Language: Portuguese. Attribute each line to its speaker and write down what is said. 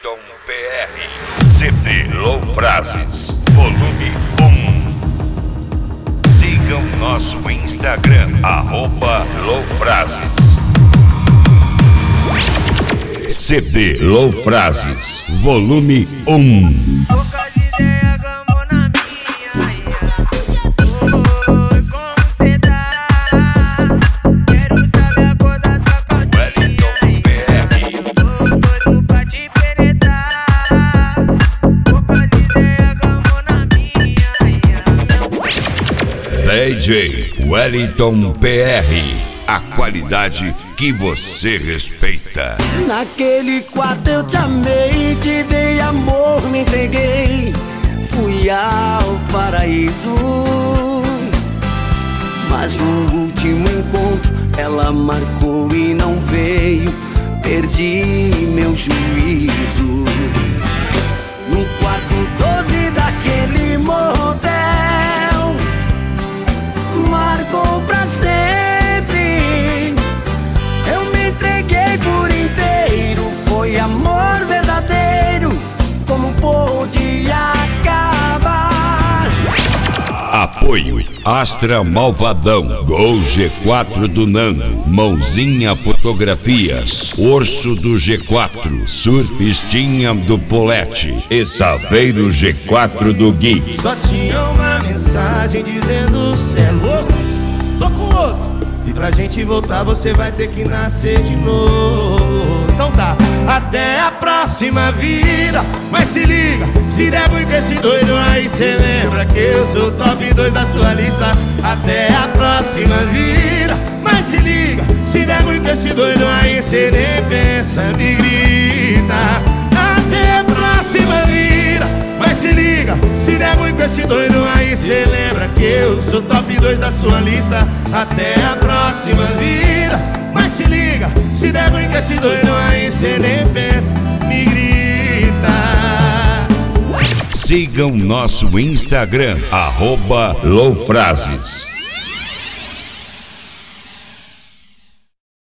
Speaker 1: Wellington PR. CD Loufrases, volume 1. Sigam nosso Instagram, @Loufrases. CD Loufrases, volume 1. DJ Wellington PR, a qualidade que você respeita.
Speaker 2: Naquele quarto eu te amei, te dei amor, me entreguei, fui ao paraíso. Mas no último encontro ela marcou e não veio, perdi meu juízo. No quarto 12 daquele motel, marcou pra sempre. Eu me entreguei por inteiro, foi amor verdadeiro. Como pôde acabar?
Speaker 1: Apoio Astra Malvadão, Gol G4 do Nando, Mãozinha Fotografias, Urso do G4, Surfistinha do Polete e Saveiro G4 do Gui.
Speaker 3: Só tinha uma mensagem dizendo: cê é louco, tô com outro, e pra gente voltar você vai ter que nascer de novo. Então tá, até a próxima vida. Mas se liga, se der muito esse doido aí, cê lembra que eu sou o top 2 da sua lista. Até a próxima vida. Mas se liga, se der muito esse doido aí, cê nem pensa, me grita. Até a próxima vida. Mas se liga, se der muito esse doido aí, cê lembra que eu sou top 2 da sua lista. Até a próxima vida. Mas se liga, se der muito esse doido aí, cê nem pensa, me grita.
Speaker 1: Sigam nosso Instagram, @Loufrases.